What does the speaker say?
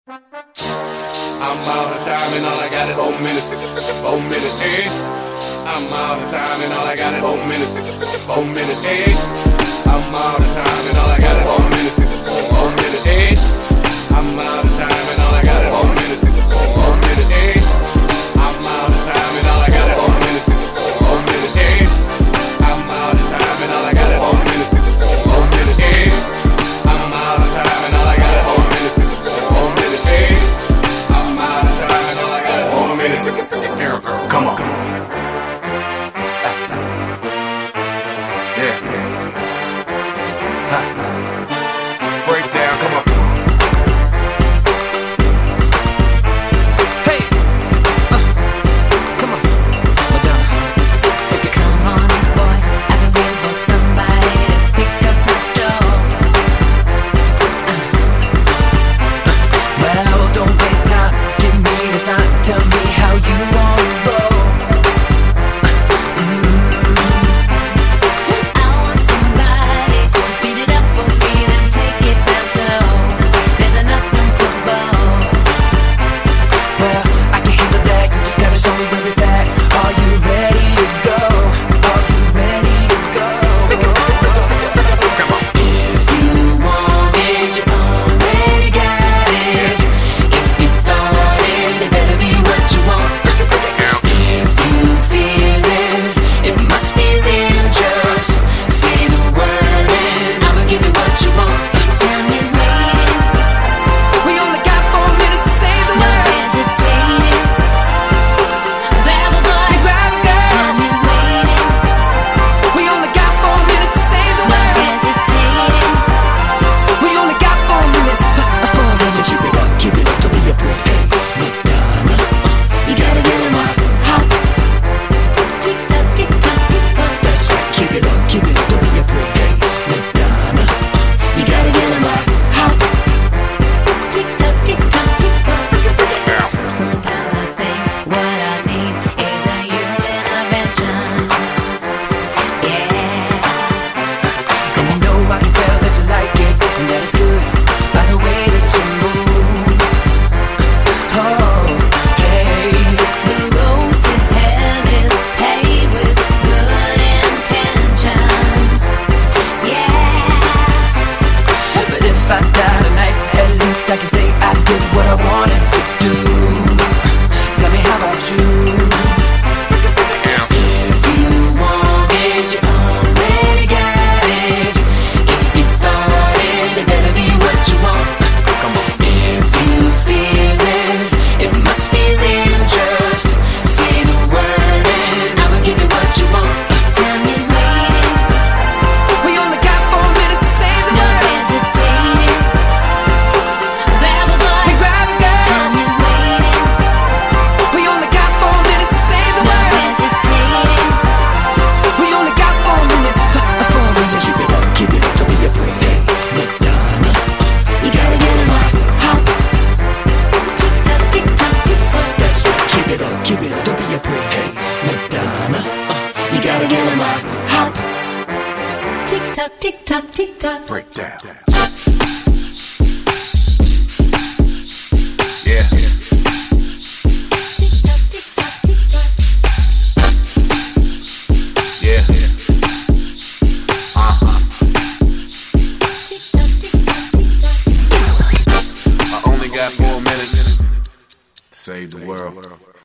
I'm out of time and all I got is 4 minutes. 4 minutes, eh? I'm out of time and all I got is 4 minutes. 4 minutes, eh? I'm out of time and all I got is 4 minutes. 4 minutes, eh? I'm out of time and all I got is 4 minutes. 4 minutes, eh? I'm out of time and all I got is 4 minutes. 4 minutes, eh? I'm out of time and all I got is 4 minutes. 4 minutes, eh? I'm out of time and all I got is 4 minutes. 4 minutes, eh? I'm out of time and all I got is 4 minutes. Here, girl, come on. Yeah. Break down, come on. Hey, come on, Madonna. Come on, boy, I've been waiting for somebody to pick up my straw. Well, don't waste time. Give me a sign. Tell me how you want to roll. I want somebody to speed it up for me, then take it down slow. There's enough room for both. Well, I can handle that. You just gotta show me where it's at. Are you ready to go? Are you ready to go? If you want it, you already got it. If you thought it, it better be what you want. If you feel it, it must be real. Just say the word and I'ma give you what you want. Time is waiting, We only got 4 minutes to say the no word. hesitating. Grab a boy, Grab a girl. time is waiting, We only got 4 minutes to say the no word. hesitating. We only got 4 minutes. 4 minutes. So keep it up, don't be a prick. Hey, Madonna, you gotta get in my hop. Tick tock, tick tock, tick tock. That's right, keep it up, don't be a prick. Hey, Madonna, you gotta get in my hop. Tick tock, tick tock, tick tock. Sometimes I think what I need is a human intervention. Yeah. And you know I can tell that you like it, and that is good by the way that you move. Oh, hey, The road to hell is paved with good intentions. Yeah. but if I die tonight, at least I can say I did what I wanted to do. Tell me how about you? If you want it, you already got it. If you thought it, it better be what you want. If you feel it, it must be real. Just say the word and I'ma give you what you want. Time is waiting, We only got 4 minutes to say the no word. hesitating. Grab a boy, Grab a girl. time is waiting, We only got 4 minutes to say the no word. hesitating. We only got 4 minutes. 4 minutes. So keep it up, don't be a prick. Hey, Madonna, you gotta get in my hop. Tick tock, tick tock, tick tock. That's right, keep it up, don't be a prick. Hey, Madonna, you gotta get in my hop. Tick tock, tick tock, tick tock. Break down. Yeah. Tick tock, tick tock, tick tock. Yeah. Tick tock, tick tock, tick tock. I only got 4 minutes to save the world.